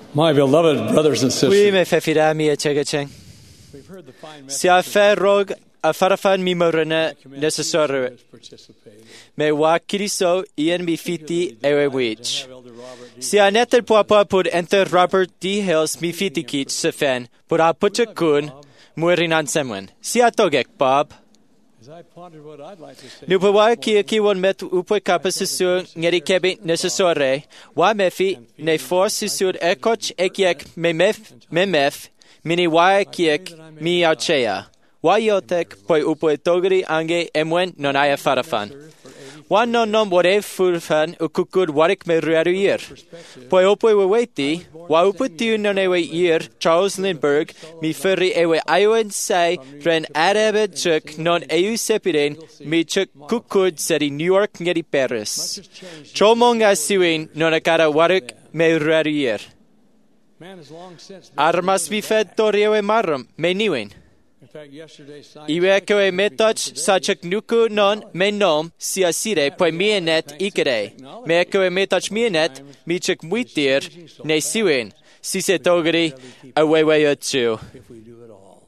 My beloved brothers and Oui, sisters, mes frères fidèles, mes chers, we've heard the fine si a fait rog a farafan mi morena necessaire, me wa kiriso ien mi fiti ewe wich. Si a netel papa pud enter Robert D. Hills mi fiti kich se fen, pud a pucha kun muerin an semwen. Si a togek, Bob. as I pondered what I'd like to say, Nu pa wa ki won met upwe kapa sisu ngeri kebe necessaire, wa mefi ne for sisu ekoch ekiek me mef, mini wa kiek mi auchea. Wa yotek poi upwe togri ange emwen non aya farafan. Wa non wore furfan ukukud warik me ruaruir. Poi upwe weweti, wa uputu non ewe ir Charles Lindbergh, mi furri ewe ayon say ren arebe chuk non eu sepiren mi chuk kukud seri New York ngeri Paris. Chomonga siwin non akara warik me ruaruir. man has long since been, Armas mi fed toriewe marum, me niwin. in fact, yesterday, Iwe koe metoch sa chuk nuku non me nom si asire poi mienet ikere. Me koe metoch mienet mi chuk muitir ne siwin. Si se togri awewe yotu. if we do it all.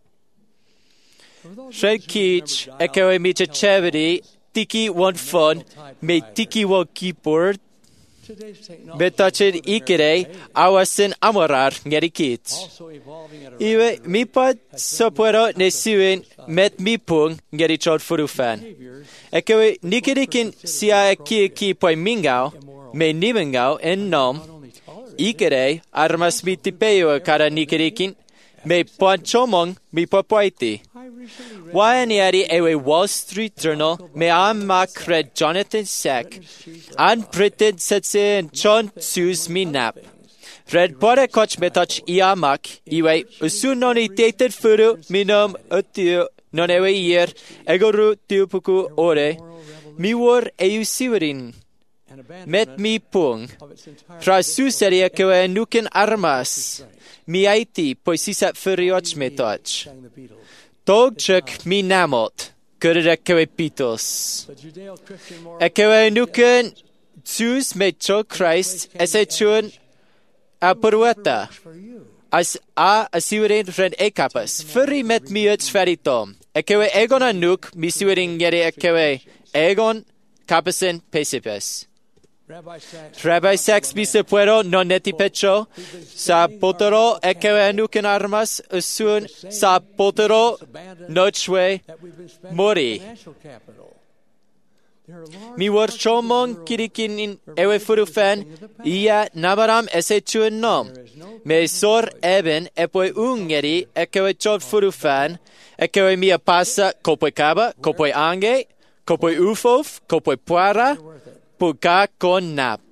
Shred kich ekoe mi cheveri tiki won fun me tiki wo keyboard Today's technology betoched ikere awasin amorar ngeri kich. also evolving at a Iwe mi pat sopuero ne siwin met mi pung ngeri chod furufan. Ekoe nikirikin sia ki poi mingao me nimengao en nom only tolerate ikere armas mi tipeo kara nikirikin me ponchomong mi popoiti. I recently read Waianiari ewe Wall Street Journal me amak read Jonathan Sack an printed setse en chon sus mi nap. Red pore koch metoch iamak iwe usu noni dated furu minom utiu non ewe year egoru tiupuku ore mi wor eu siwerin and abandonment met mi pung of its entire fra su seria kewe nuken armas mi aiti poisisat furioch metoch. sang the Beatles. Tog chuk mi namot kurere kewe pitos. The Judeo-Christian moral Ekewe nuken tus me cho Christ ese chun a purweta. for you. As a asiweren ren ekapas. Furri met mi uch feritom. Ekewe egon anuk mi siwering gere ekewe egon kapasen pesipes. Rabbi Sachs mi se puero non neti pecho. Sa potero ekewe anuken armas usun sa potero nochwe That we've been spending mori. financial capital. There are large Mi wor chomong kirikin in ewe furufan ia nabaram ese chuen nom. Me sor eben epoi ungeri ekewe chod furufan ekewe mia pasa kopoi kaba, kopoi ange, kopoi ufof, kopoi puara, puka kon nap.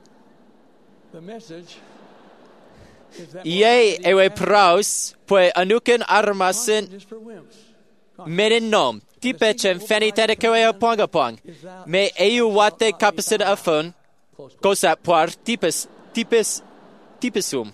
the message is that Ie ewe praus poi anuken armasen just for wimps. meren nom. Tipechem fenitere kewe apongapong. Me eu wate kapasid afon kosap puar tipesum.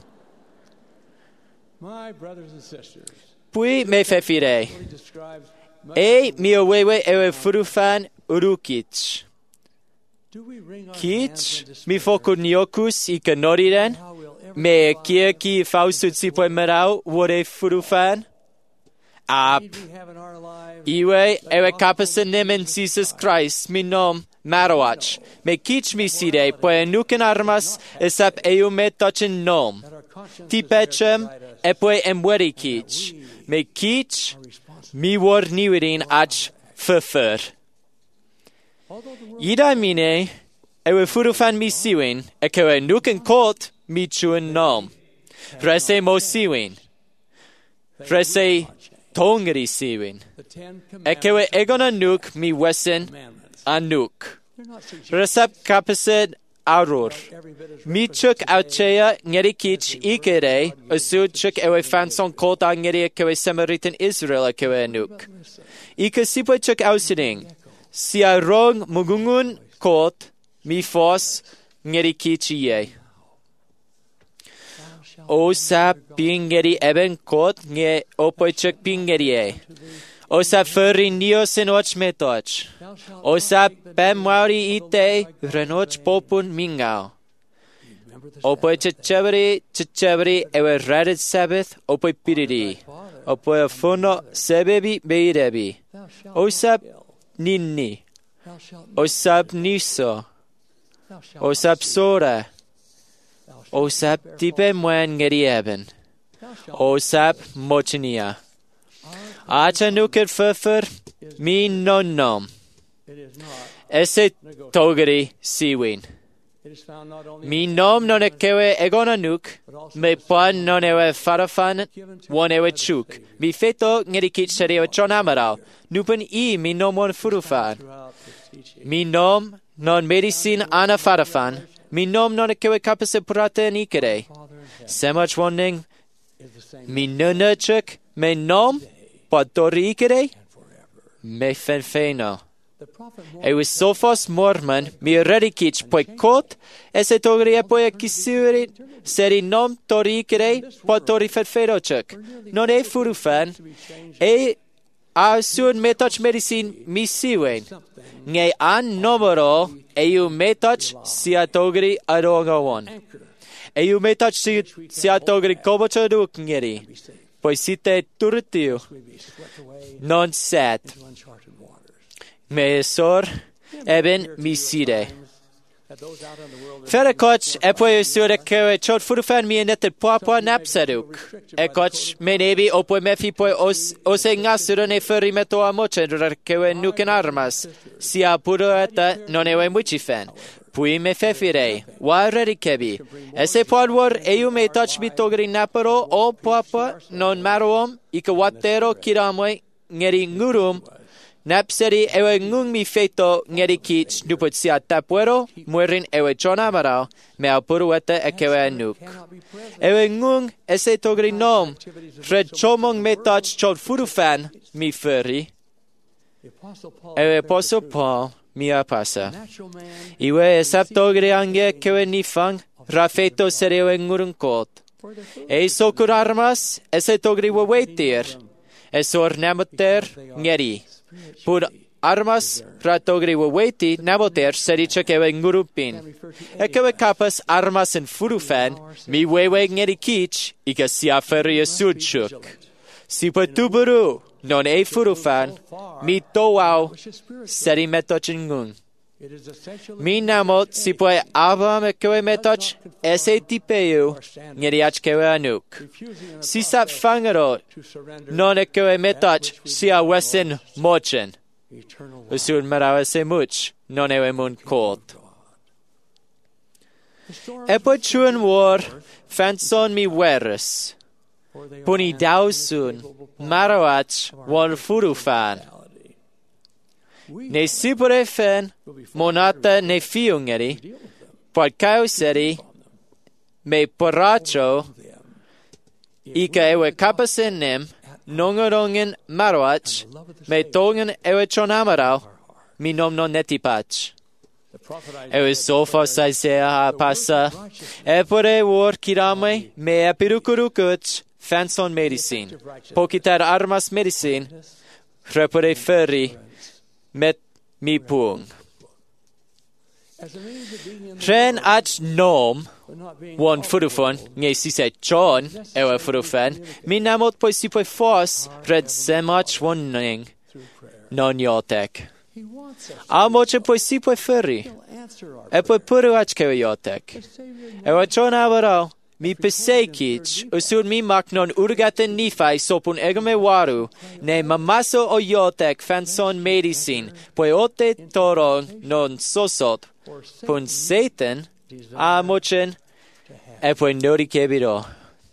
My brothers and sisters Pui me fefire. really describes E mi owewe ewe furufan urukich. do we wring our hands Kich in despair? mi foku niokus i kanoriren. How will ever Me kia ki fausut si poe merau wore furufan. Ap. need we have in our lives Iwe ewe kapasen nemen Jesus Christ mi nom marowach. Me kich mi side poe nuken armas esap eu me tochen nom. that our conscience Tipechem epoe emweri kich. Me kich mi wor niwerin ach fufur. Ida mine ewe furufan mi siwin ekewe nuken kot mi chuen nom. Rese mo siwin. Rese tongeri siwin. the Ten Ekewe Commandments egona nuk mi wesen commandments. anuk. They're not suggesting Resep kapasid arur. every bit as Mi chuk auchea ngeri kich ikere usu chuk ewe fanson kota ngeri ekewe semeritin Israel ekewe nuk. Ika sipo chuk ausiding. Si a rong mugungun kot mi fos ngeri kichi ye. O sa pingeri eben kot nge opoi chuk pingeri ye. O sa furri nios in och metoch. O sa pem wauri ite renoch popun mingao. Opoi cecebri ewe radet Sabbath, opoi piridi. Opoi afono sebebi beidebi. Osab ninni. Osab niso. Osab sora. Osab tipe mwen ngerieben. Osab mochinia. Acha nuket fuffer mi nonnom. Ese togeri siwin. Mi nom non ekewe egona nuk, me pan non ewe farafan, won ewe chuk. Mi feto ngerikit serewe chonamarao, nupen mi nomon furufan. Mi nom non medicine ana farafan, mi nom non ekewe kapase purate nikere. Semach woning, mi nunachuk, me nom, patori ikere, me fenfeno. Ewe sophos mormon mi redikich poi kot ese togri poi kisuri seri nom torikere potori fetferochuk. Non e furufan e a sun metoch medicine mi siwen. Nge an nomoro eu metoch sia togri adogawon. Eu metoch sia togri kobochodu ngeri. Poi site turtiu. Non set. Meesor eben miside. Ferekoch epoi sure kewe chot furufan mi enet papa napsaduk. Ekoch menebi opoi mefi poi ose ngasuro ne feri meto amoche kewe nuken armas. Sia puro eta non ewe muchifen. Pui me fefirei, wa redikebi. Ese podwar eu me touch bitogri napero o papa non maroom ikawatero kiramwe ngeri ngurum. Napseri ewe ngung mi feto ngeri kich nuput sia tapuero muerin ewe chonamarao me apurueta ekewe nuk. Ewe ngung ese togri nom red chomong me touch chot furufan mi furry. Ewe Apostle Paul mi apasa. Iwe esap togri ange kewe nifang rafeto seri ewe ngurun kot. E sokur armas ese togri wawetir. Esor namoter ngeri. Pur armas ratogri waweti naboter sericha kewe ngurupin. Ekewe kapas armas en furufan mi wewe ngeri kich ika siaferi esudchuk. Sipa tuburu non e furufan mi towau seri metochingung. Mi namot sipoe abam ekewe metoch ese tipeu ngeriach kewe anuk. Sisap fangero non ekewe metoch sia wesen mochen. Usun marawe se much non ewe mun kot. Epo chuen war fanson mi weres. Puni dausun marawach won furufan. Ne sipure fen monata ne fiungeri, podkau seri, me poracho, ika ewe kapasenem, nongorongen marwach, me tongen ewe chonamarao, mi nom non netipach. Ewe sofa saisea pasa, epore war kirame, me epirukurukuch, fanson medicine, pokitar armas medicine, repore ferri, met mi pung. Ren ach nom, won furufon, nge sise chon, ewe furufan, mi namot poi si poi fos, red semach woning, non yotek. Amoche poi si poi ferri, e poi puru ach kewe yotek. Ewe chon avarao, mi pesekich, usur mi mak non urgaten nifai sopun egome waru, ne mamaso o yotek fanson medicine, poi ote torong non sosot, pun Satan, amochen, e poi nori kebiro.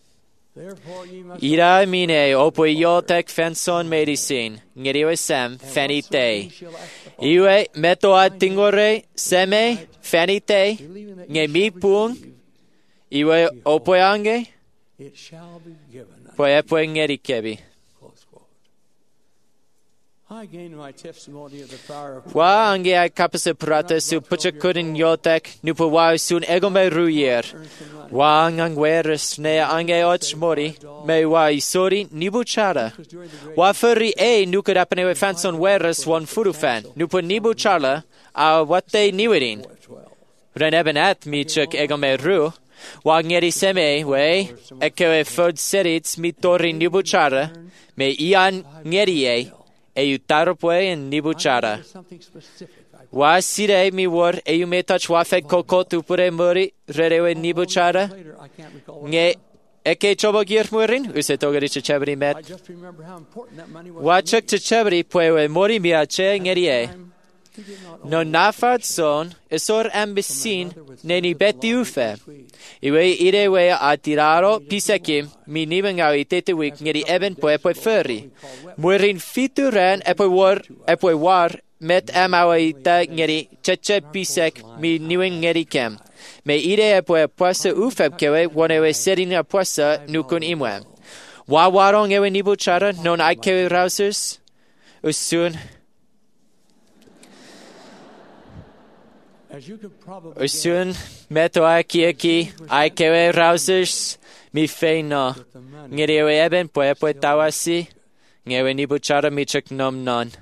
Ira mine opoi yotek fanson medicine, ngeriwe sem fanite. Iwe meto ad tingore seme fanite, nge mi pung, iwe opoi ange, poi epoi ngeri kebi. Wa ange ai kapase prata su pucha kudin yotek nupa wa sun egome ruyer. Wa angweres ne ange och mori me wa isori nibu chara. Wa furri nuka apnewe fanson weres won furufan nupa nibu chala a wate niwedin. Ren ebenat mi chuk egome ru. Wa ngeri seme we, ekewe fod serits mi torri nibuchara, me ian ngeri e utaropwe en nibuchara. Wa sire mi wor e me touch wa fed kokot upure muri rerewe nibuchara. Nge eke chobo gir murin, use togeri chebri met. Wa chuk chebri pwe mori mi ache ngeri No nafad son, esor ambisin, neni beti ufe. Iwe irewe atiraro pisekim, mi nibengau itete wik ngeri eben poe ferri. Murin fitu ren epoi war, met amawa ita ngeri cheche pisek mi niwing ngeri kem. Me ire epoi puasa ufeb kewe, wonewe serin a puasa nukun imwe. Wa warong ewe nibuchara, non aikewe rausers, usun. Usun meto aki aikewe rausers mi feino. Ngeriwe eben poe tawasi. Ngewe nibuchara mi chuk nom non.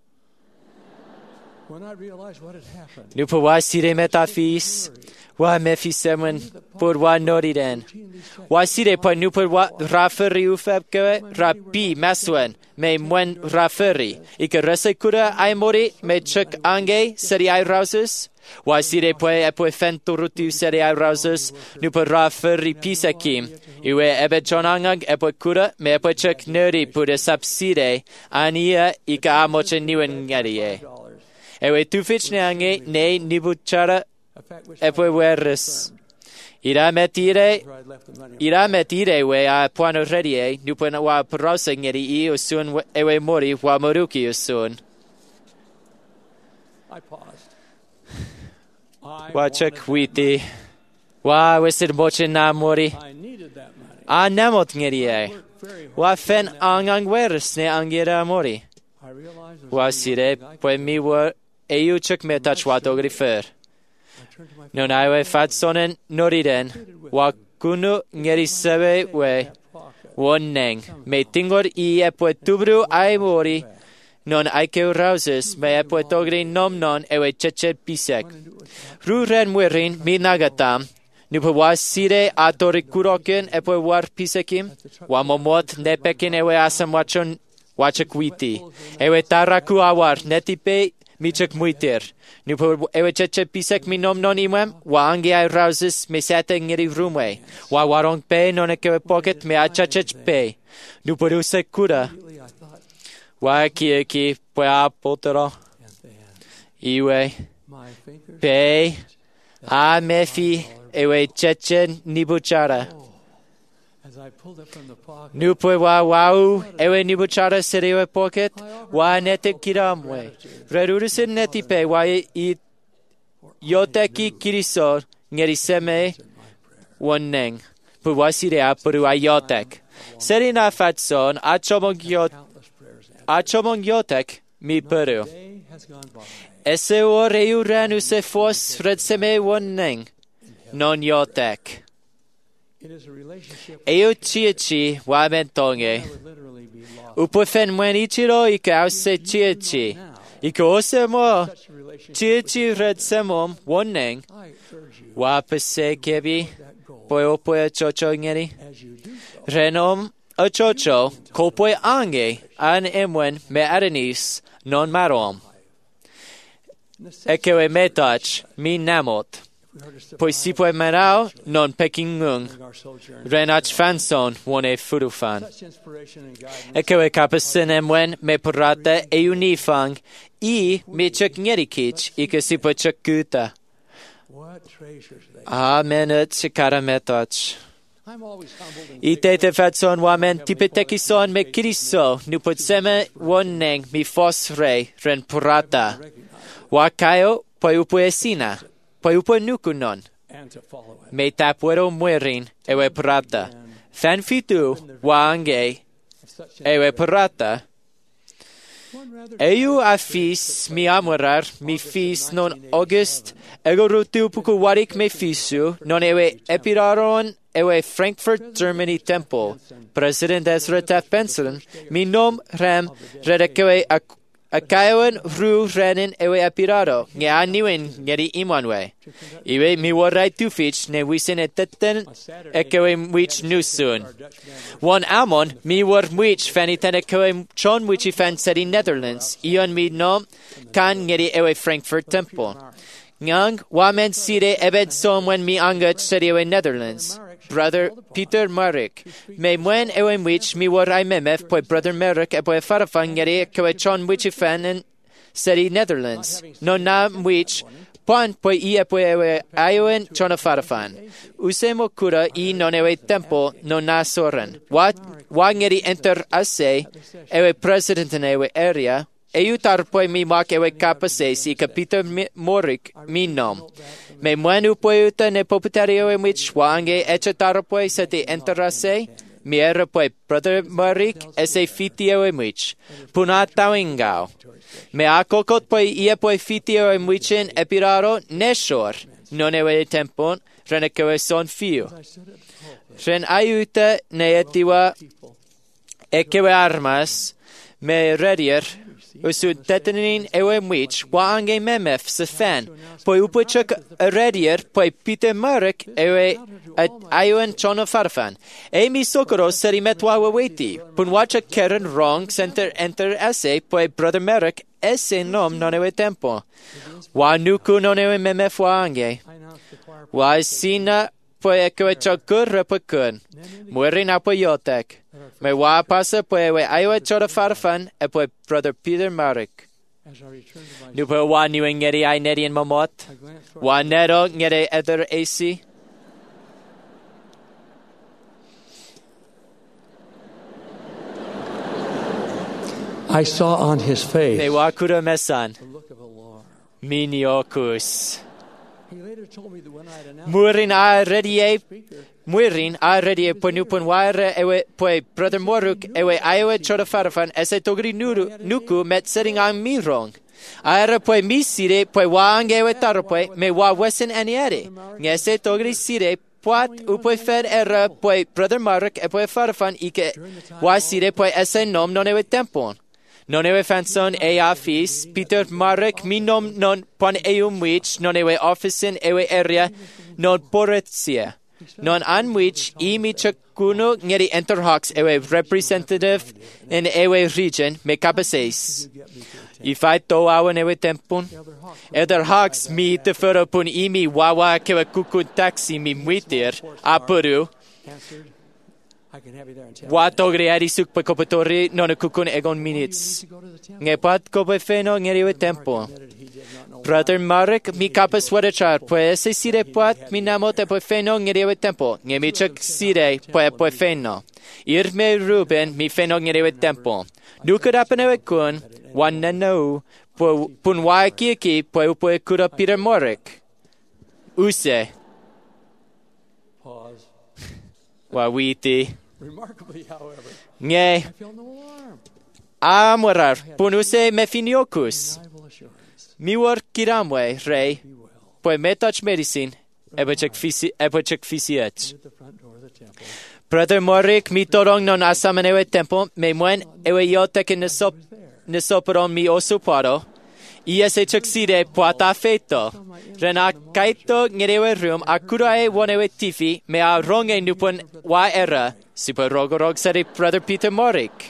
Nupa wa sire metafis. Wa mefi semen por wa noriden. Wa sire po nupa wa raferi ufeb kewe rapi maswen. Me mwen raferi. Ike rese kura ai mori me chuk ange seri ai rausers. Wa sire poe fenturutu seri ai rausers. Nupa raferi pisakim. Iwe ebe chonangag epoe kura me epoe chuk neri pure sapsire. Ania ika amoche niwen ngarie. Ewe tufich ne ange ne nibuchara epoe weres. Ira metire we a puano redie, nupen wa parose ngeri I usun ewe mori wa moruki usun. Wa chuk witi. Wa wesid moche na mori. A namot ngeri Wa fen angang weres ne angira mori. Wa sire poe mi wa eu chuk me touch wa dogri fer. Non aiwe fatsonen noriden, wa kunu ngeri sebe we, woneng, me tingor I epoe tubru ai mori, non aikeu rauses, me epoe togri nom non ewe cheche pisek. Ru ren muerin mi nagatam, nupa wa sire atori kuroken epoe war pisekim, wa momot nepekin ewe asam wachakwiti, ewe taraku awar netipe michak muiter. Nupa ewe cheche pisek mi nom non imwem, wa angi ai rauses me sete ngeri rumwe, wa warong pe non ekewe pocket me achachech pe. Nupa ruse kura. Wa ki poe apotero. Iwe. Pe. A mefi ewe cheche nibuchara. Nupa wa wau ewe nibuchara serewe pocket, wa nete kiramwe. Rerurusin neti pe wa I yoteki kirisor ngeri seme woneng. Pu wa sire apuru ayotek. Serina fatson achomong yotek mi peru. Ese o reu ranu se fos red seme woneng. Non yotek. Eo chiachi wa mentonge. Upo fen mwen ichiro ika ause chiachi. Ika ose mo chiachi red semom woneng. Wa pese kebi. Poe opoe chocho ngeri. Renom a chocho kopoe ange an emwen me arenis non marom. Ekewe metach mi namot. Pois si poe manao non pekingung. Renach fanson wone furufan. Ekewe kapasin emwen me porata e unifang I me chuk ngerikich ike si poe chuk kuta. Amen et chikara metach. Itete fatson wamen tipeteki son me kiriso nupot seme woneng mi fos re ren porata. Wakayo poe upuesina. Poe upo nukunon. Me tapuero muerin ewe porata. Fan fitu wange ewe porata. Eu afis mi amorar mi fis non August ego rutu puku warik me fisu non ewe epiraron ewe Frankfurt Germany temple President Ezra Taft Benson mi nom rem redekewe a caewen rhyw renin ewe apirado, nge a niwen ngeri imanwe. Iwe mi warai tufich ne wisin eteten ekewe mwich nusun. Wan amon mi war mwich faniten ekewe chon wichi fan sedi Netherlands, ion mi nom kan ngeri ewe Frankfurt Temple. Ngang wamen sire ebed som when mi angat sedi ewe Netherlands. Brother Peter Marek, me mwen ewe mwich mi war memef poi Brother Merrick e poi farafan ngeri ekewe chon wichi fan sedi Netherlands. No na mwich Pan poi I e poi ewe ayoen chona farafan. Usemo kura I non ewe tempo non na soren. Wa ngeri enter ase ewe president in ewe area. Eutar poi mi mak ewe kapase si ka Peter Morik mi nom. Me mwenu poi uta ne poputari ewe mwich wange echetar poi se te enter ase. Mi era poi Brother Morik ese fiti ewe mwich. Puna tawingao. Me akokot poi ia poi fiti ewe mwichin epiraro neshor. Non ewe tempon, ren ekewe son fiu. Ren ayuta ne etiwa ekewe armas, me redier, usud tetenin ewe mwich, wa ange memef se fan, poi upochuk a redier, poi Peter Marek ewe ayuen chono farfan. E mi sokoro seri metwa waweti, pun wacha keren wrong center enter esse, poi Brother Marek esse nom non ewe tempo. Wa nuku non ewe memef wa ange. Wa sina poi ekewe chokur repakun. Muerin apo yotek. Me wa pasa poi ewe aywe choda farfan e poi Brother Peter Marek. Nupo wa niwe ngeri ay neri en mamot. Wa nero ngeri ether AC. I saw on his face Me wa kura mesan. the look of alarm. Miniokus. He later told me that when I had announced Muerin a redie. speaker, Muerin a redie poi nupon waire ewe poi Brother Moruk ewe aywe choda farfan ese togri nuku met setting on mi wrong. Aera poi mi sire poi wa ange ewe taro poi me wa wesen aniere. Ngese togri sire Poat upoi fed era poi Brother Marek e poi farfan ike wa sire poi ese nom non ewe tempon. Non ewe fanson e afis, Peter Marek mi nom non pon eum wich, non ewe officin ewe area, non poretia. Non an wich I mi chakuno ngeri enterhawks ewe representative in ewe region me kapaseis. If I to awen ewe tempon, eder hawks mi te furo pun imi wawa kewe kukun taxi mi muitir, apuru, answered, I can have you there in 10 wa togri eri suk pe kopetori non e kukun egon minutes. to go to the temple. Nge pat kope feno ngeri ewe tempo. Admitted he did not know Brother Marek mi kapas wadachar, poe ese sire pat mi namote poe feno ngeri ewe tempo. Nge mi chak sire poe feno. Ir me Ruben mi feno ngeri ewe tempo. Nukud apen ewe kun, wan nano, pun wa kieki poe kura Peter Marek. Use, pause. wa witi. Remarkably, however, Nge, I felt no alarm. amorar, pun use me finiokus. Reliable assurance. Mi war kiramwe, rei, Be well. poe me touch medicine, ebe chak fisiet. At the front door of the temple. Brother Morik, mi torong non asamen ewe tempo, me mwen ewe yotek in nesoperon mi osuparo, iese chakside poata feto. Rena kaito ngerewe room, akurae wonewe tifi, me a ronge nupon wa era, super rogorog seri Brother Peter Morik.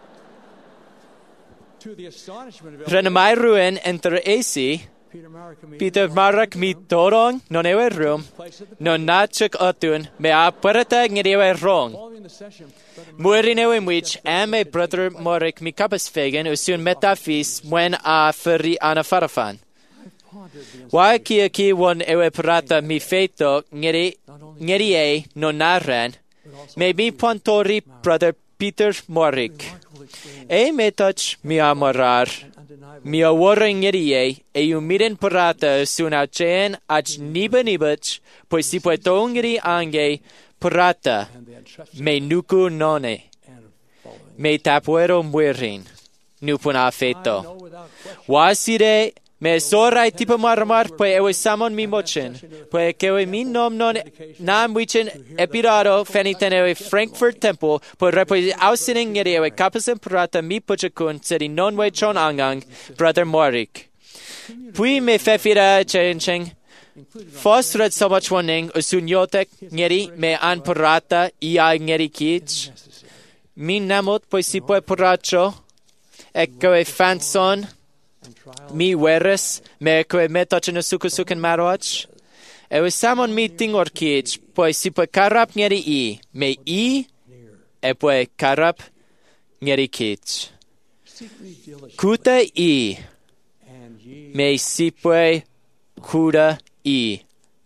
To the astonishment of Rena mai ruen enter AC, Peter Marek mi torong non ewe room, non nachak otun, me a puerta ngerewe rong. following the session, Brother Muerin ewe mwich, ame Brother Morik mi kapas fegen, usun metafis mwen a feri ana farafan. pondered the Wa ki won ewe parata mi feito ngeri e non naren, me mi pontori Brother Peter Morik. E me touch mi amorar, undeniable mi awore ngeri e umiren parata usun au chen ach nibach, poi si pueto ngeri ange parata, and they had trusted me nuku none. and following. Me tapuero muerin, nupun a I feto. know without question Wasire Me sorai tipo marmar, poe ewe samon mi mochen, poe kewe min nom non nam wichin epirado feniten ewe Frankfurt Temple, poe repoi ausining ngeri ewe kapasen prata mi puchakun sedi non we chon angang, brother Morik. Puis me fefira cheng, fos red so much warning, usunyotek ngeri me an prata ia ngeri kich. Min namot poe si poe pracho, ekwe fanson, mi weres, me koe metochen sukusuken maroach. Ewe samon mi tingor kich, poe si poe karap ngeri I, me I, e poe karap ngeri kich. Kuta I, me si poe kuda I.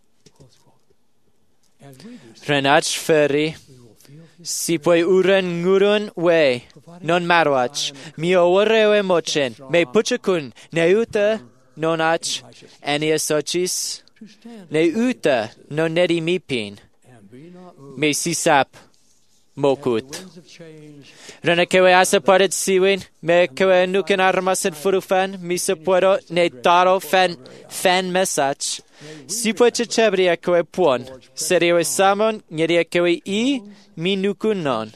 Renach feri, si poe uren ngurun we, non maroach, mi orewe mochen, me puchakun, ne uta nonach, ania sochis, ne uta non nedi mipin, me sisap mokut. Rena kewe asa paret siwin, me kewe nuken armasen furufan, mi se puedo ne taro fan mesach, si poe chebria kewe puon, seriewe samon, ngeria kewe I, mi nukun non.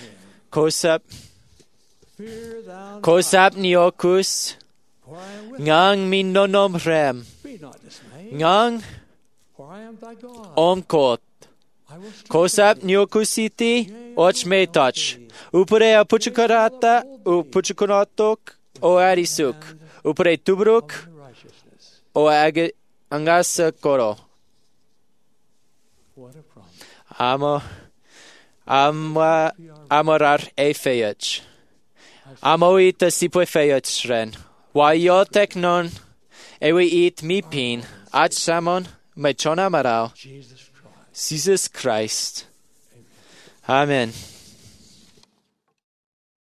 Kosap niokus, ngang min nonom rem, ngang omkot. Kosap niokusiti, och me touch. Upure a puchukarata, u puchukunotok, o arisuk. Upure tubruk, o angasa koro. Amorar e feyach. Amoita sipoe feyach ren. Waiotek non, ewe it mi pin, ach samon, me chona marao. Jesus Christ. Amen.